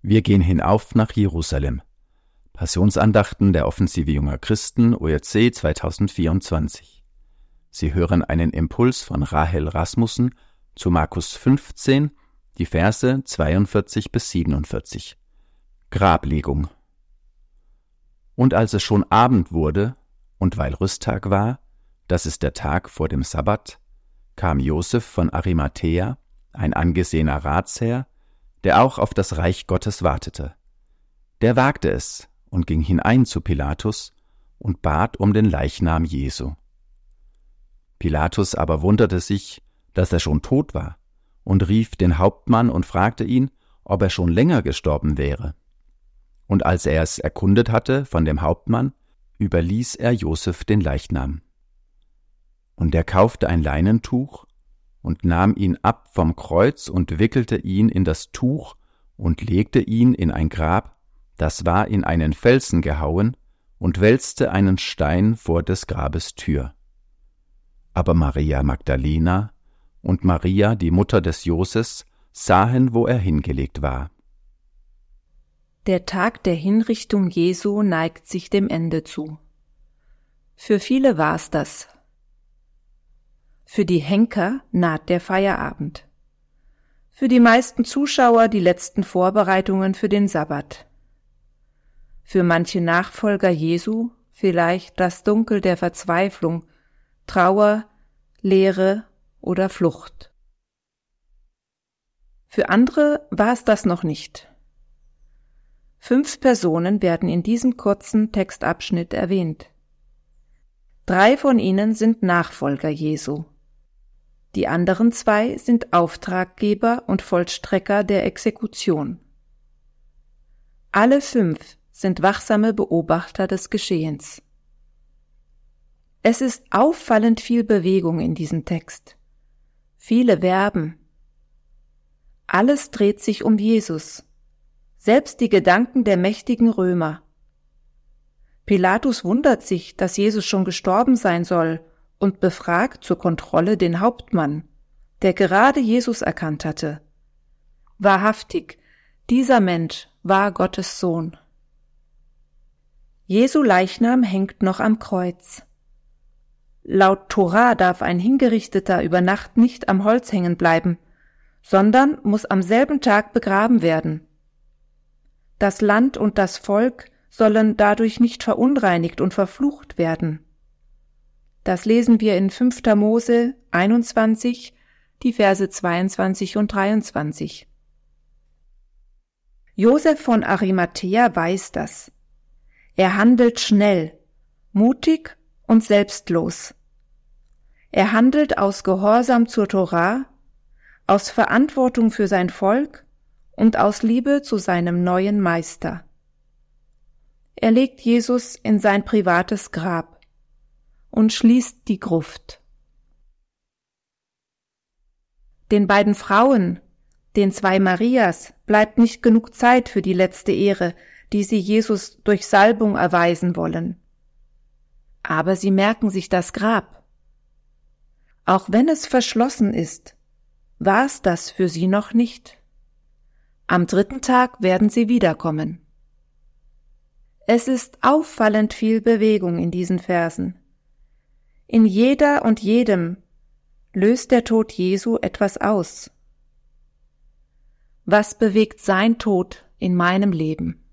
Wir gehen hinauf nach Jerusalem. Passionsandachten der Offensive Junger Christen, OJC 2024. Sie hören einen Impuls von Rahel Rasmussen zu Markus 15, die Verse 42 bis 47. Grablegung. Und als es schon Abend wurde, und weil Rüsttag war, das ist der Tag vor dem Sabbat, kam Josef von Arimathäa, ein angesehener Ratsherr, der auch auf das Reich Gottes wartete. Der wagte es und ging hinein zu Pilatus und bat um den Leichnam Jesu. Pilatus aber wunderte sich, dass er schon tot war, und rief den Hauptmann und fragte ihn, ob er schon länger gestorben wäre. Und als er es erkundet hatte von dem Hauptmann, überließ er Josef den Leichnam. Und er kaufte ein Leinentuch und nahm ihn ab vom Kreuz und wickelte ihn in das Tuch und legte ihn in ein Grab, das war in einen Felsen gehauen, und wälzte einen Stein vor des Grabes Tür. Aber Maria Magdalena und Maria, die Mutter des Joses, sahen, wo er hingelegt war. Der Tag der Hinrichtung Jesu neigt sich dem Ende zu. Für viele war's das. Für die Henker naht der Feierabend. Für die meisten Zuschauer die letzten Vorbereitungen für den Sabbat. Für manche Nachfolger Jesu vielleicht das Dunkel der Verzweiflung, Trauer, Leere oder Flucht. Für andere war es das noch nicht. 5 Personen werden in diesem kurzen Textabschnitt erwähnt. 3 von ihnen sind Nachfolger Jesu. Die anderen 2 sind Auftraggeber und Vollstrecker der Exekution. Alle 5 sind wachsame Beobachter des Geschehens. Es ist auffallend viel Bewegung in diesem Text. Viele Verben. Alles dreht sich um Jesus. Selbst die Gedanken der mächtigen Römer. Pilatus wundert sich, dass Jesus schon gestorben sein soll, und befragt zur Kontrolle den Hauptmann, der gerade Jesus erkannt hatte. Wahrhaftig, dieser Mensch war Gottes Sohn. Jesu Leichnam hängt noch am Kreuz. Laut Tora darf ein Hingerichteter über Nacht nicht am Holz hängen bleiben, sondern muss am selben Tag begraben werden. Das Land und das Volk sollen dadurch nicht verunreinigt und verflucht werden. Das lesen wir in 5. Mose 21, die Verse 22 und 23. Josef von Arimathäa weiß das. Er handelt schnell, mutig und selbstlos. Er handelt aus Gehorsam zur Tora, aus Verantwortung für sein Volk und aus Liebe zu seinem neuen Meister. Er legt Jesus in sein privates Grab und schließt die Gruft. Den beiden Frauen, den 2 Marias, bleibt nicht genug Zeit für die letzte Ehre, die sie Jesus durch Salbung erweisen wollen. Aber sie merken sich das Grab. Auch wenn es verschlossen ist, war es das für sie noch nicht. Am 3. Tag werden sie wiederkommen. Es ist auffallend viel Bewegung in diesen Versen. In jeder und jedem löst der Tod Jesu etwas aus. Was bewegt sein Tod in meinem Leben?